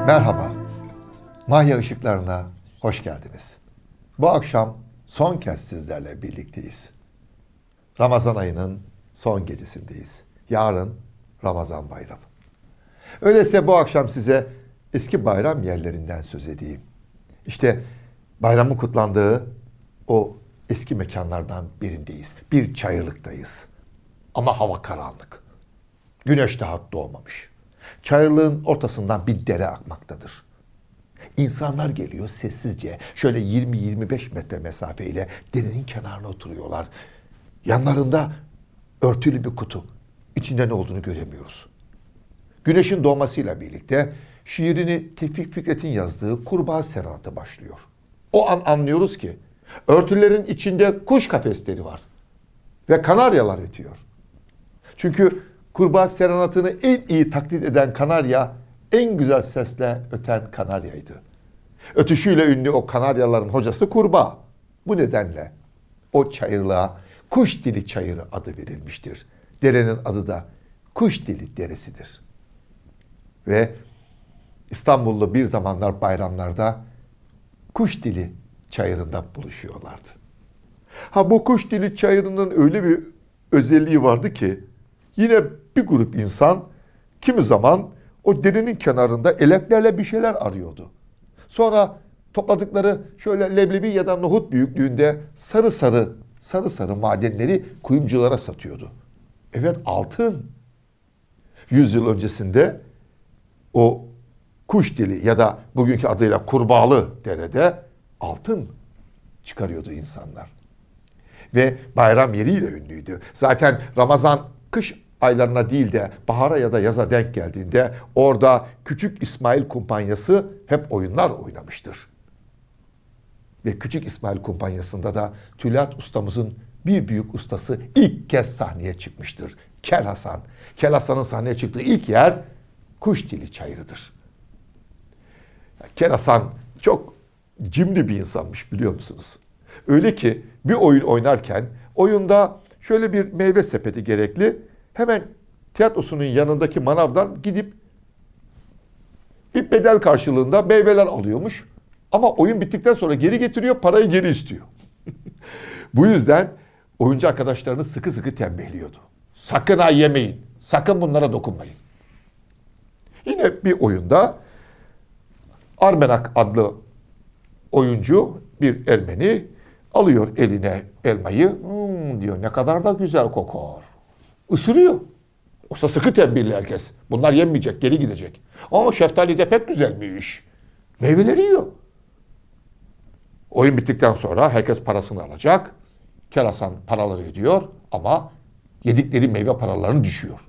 Merhaba, Mahya Işıklarına hoş geldiniz. Bu akşam son kez sizlerle birlikteyiz. Ramazan ayının son gecesindeyiz. Yarın Ramazan bayramı. Öyleyse bu akşam size eski bayram yerlerinden söz edeyim. İşte bayramın kutlandığı o eski mekanlardan birindeyiz. Bir çayırlıktayız. Ama hava karanlık. Güneş daha doğmamış. Çayırlığın ortasından bir dere akmaktadır. İnsanlar geliyor sessizce, şöyle 20-25 metre mesafeyle derenin kenarına oturuyorlar. Yanlarında örtülü bir kutu. İçinde ne olduğunu göremiyoruz. Güneşin doğmasıyla birlikte şiirini Tevfik Fikret'in yazdığı Kurbağa Serenatı başlıyor. O an anlıyoruz ki örtülerin içinde kuş kafesleri var ve kanaryalar ötüyor. Çünkü Kurbağa Serenatı'nı en iyi taklit eden kanarya en güzel sesle öten kanaryaydı. Ötüşüyle ünlü o kanaryaların hocası kurbağa. Bu nedenle o çayırlığa Kuş Dili Çayırı adı verilmiştir. Derenin adı da Kuş Dili Deresidir. Ve İstanbullu bir zamanlar bayramlarda Kuş Dili Çayırı'nda buluşuyorlardı. Bu Kuş Dili Çayırı'nın öyle bir özelliği vardı ki yine bir grup insan kimi zaman o derenin kenarında eleklerle bir şeyler arıyordu. Sonra topladıkları şöyle leblebi ya da nohut büyüklüğünde sarı sarı madenleri kuyumculara satıyordu. Evet, altın. 100 yıl öncesinde o Kuş Dili ya da bugünkü adıyla Kurbağalı derede altın çıkarıyordu insanlar. Ve bayram yeriyle ünlüydü. Zaten Ramazan kış aylarına değil de bahara ya da yaza denk geldiğinde orada Küçük İsmail Kumpanyası hep oyunlar oynamıştır. Ve Küçük İsmail Kumpanyası'nda da Tülat ustamızın bir büyük ustası ilk kez sahneye çıkmıştır. Kel Hasan. Kel Hasan'ın sahneye çıktığı ilk yer Kuş Dili Çayırı'dır. Kel Hasan çok cimri bir insanmış, biliyor musunuz? Öyle ki bir oyun oynarken oyunda şöyle bir meyve sepeti gerekli. Hemen tiyatrosunun yanındaki manavdan gidip bir bedel karşılığında meyveler alıyormuş. Ama oyun bittikten sonra geri getiriyor, parayı geri istiyor. Bu yüzden oyuncu arkadaşlarını sıkı sıkı tembihliyordu. Sakın ha yemeyin, sakın bunlara dokunmayın. Yine bir oyunda Armenak adlı oyuncu, bir Ermeni, alıyor eline elmayı. Diyor, ne kadar da güzel kokar. Isırıyor. Oysa sıkı tembihli herkes. Bunlar yenmeyecek, geri gidecek. Ama şeftali de pek güzelmiş. Meyveleri yiyor. Oyun bittikten sonra herkes parasını alacak. Kel Hasan paraları ödüyor ama yedikleri meyve paralarını düşüyor.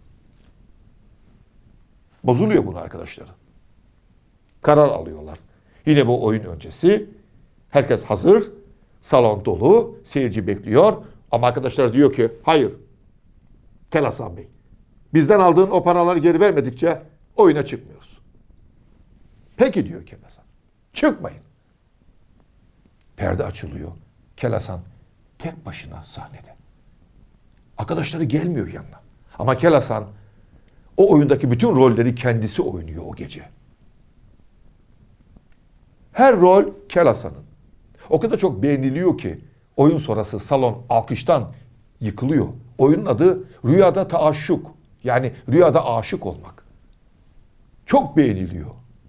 Bozuluyor bunu arkadaşları. Karar alıyorlar. Yine bu oyun öncesi. Herkes hazır. Salon dolu. Seyirci bekliyor. Ama arkadaşlar diyor ki hayır. Kel Hasan Bey, bizden aldığın o paraları geri vermedikçe oyuna çıkmıyoruz. Peki diyor Kel Hasan. Çıkmayın. Perde açılıyor. Kel Hasan tek başına sahnede. Arkadaşları gelmiyor yanına. Ama Kel Hasan o oyundaki bütün rolleri kendisi oynuyor o gece. Her rol Kel Hasan'ın. O kadar çok beğeniliyor ki oyun sonrası salon alkıştan yıkılıyor. Oyunun adı Rüyada Taaşşuk. Yani rüyada aşık olmak. Çok beğeniliyor.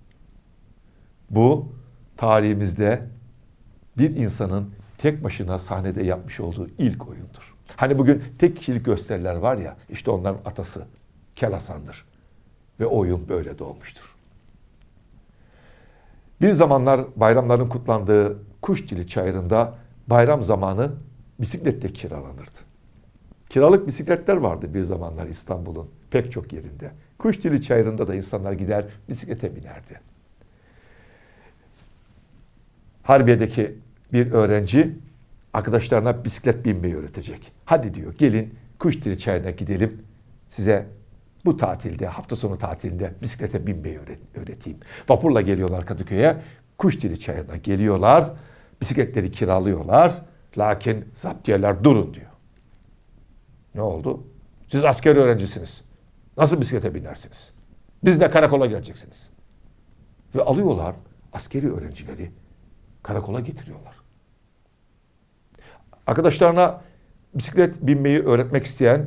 Bu tarihimizde bir insanın tek başına sahnede yapmış olduğu ilk oyundur. Hani bugün tek kişilik gösteriler var ya, işte onların atası Kel Hasan'dır. Ve o oyun böyle doğmuştur. Bir zamanlar bayramların kutlandığı Kuş Dili Çayırı'nda bayram zamanı bisikletle kiralanırdı. Kiralık bisikletler vardı bir zamanlar İstanbul'un pek çok yerinde. Kuş Dili Çayırı'nda da insanlar gider bisiklete binerdi. Harbiye'deki bir öğrenci arkadaşlarına bisiklet binmeyi öğretecek. Hadi diyor, gelin Kuş Dili Çayırı'na gidelim, size bu tatilde, hafta sonu tatilinde bisiklete binmeyi öğreteyim. Vapurla geliyorlar Kadıköy'e, Kuş Dili Çayırı'na geliyorlar, bisikletleri kiralıyorlar. Lakin zaptiyeler durun diyor. Ne oldu? Siz asker öğrencisiniz. Nasıl bisiklete binersiniz? Biz de karakola geleceksiniz. Ve alıyorlar askeri öğrencileri karakola getiriyorlar. Arkadaşlarına bisiklet binmeyi öğretmek isteyen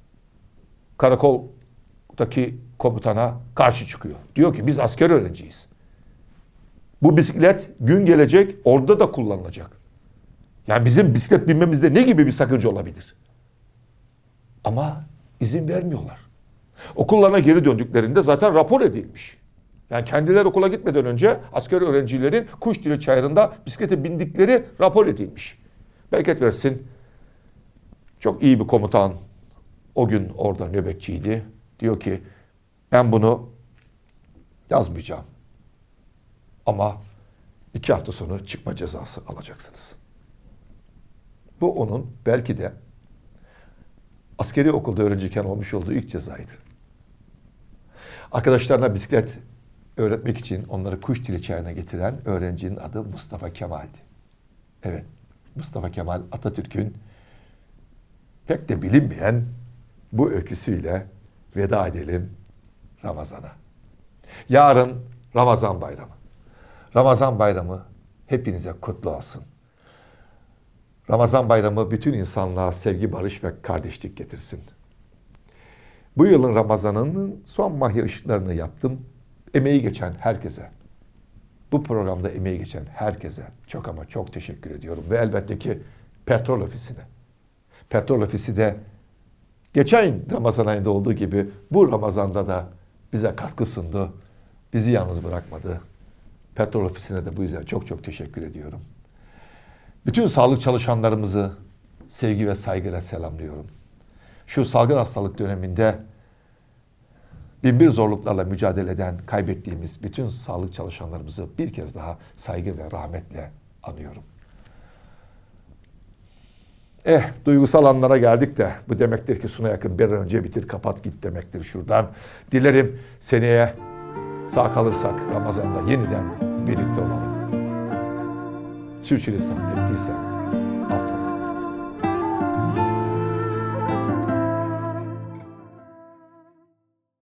karakoldaki komutana karşı çıkıyor. Diyor ki biz asker öğrenciyiz. Bu bisiklet gün gelecek orada da kullanılacak. Yani bizim bisiklet binmemizde ne gibi bir sakınca olabilir? Ama izin vermiyorlar. Okullarına geri döndüklerinde zaten rapor edilmiş. Yani kendileri okula gitmeden önce asker öğrencilerin Kuşdili Çayırı'nda bisiklete bindikleri rapor edilmiş. Bereket versin. Çok iyi bir komutan o gün orada nöbetçiydi. Diyor ki ben bunu yazmayacağım. Ama 2 hafta sonra çıkma cezası alacaksınız. Bu onun belki de askeri okulda öğrenciyken olmuş olduğu ilk cezaydı. Arkadaşlarına bisiklet öğretmek için onları Kuşdili Çayırı'na getiren öğrencinin adı Mustafa Kemal'di. Evet, Mustafa Kemal Atatürk'ün pek de bilinmeyen bu öyküsüyle veda edelim Ramazan'a. Yarın Ramazan Bayramı. Ramazan Bayramı hepinize kutlu olsun. Ramazan Bayramı bütün insanlığa sevgi, barış ve kardeşlik getirsin. Bu yılın Ramazan'ının son mahya ışıklarını yaptım. Emeği geçen herkese, bu programda emeği geçen herkese çok ama çok teşekkür ediyorum. Ve elbette ki Petrol Ofisi'ne. Petrol Ofisi de geçen Ramazan ayında olduğu gibi bu Ramazan'da da bize katkı sundu. Bizi yalnız bırakmadı. Petrol Ofisi'ne de bu yüzden çok çok teşekkür ediyorum. Bütün sağlık çalışanlarımızı sevgi ve saygıyla selamlıyorum. Şu salgın hastalık döneminde binbir zorluklarla mücadele eden, kaybettiğimiz bütün sağlık çalışanlarımızı bir kez daha saygı ve rahmetle anıyorum. Duygusal anlara geldik de bu demektir ki Suna Yakın bir an önce bitir, kapat git demektir şuradan. Dilerim seneye sağ kalırsak Ramazan'da yeniden birlikte olalım. Sürçülisan ettiysem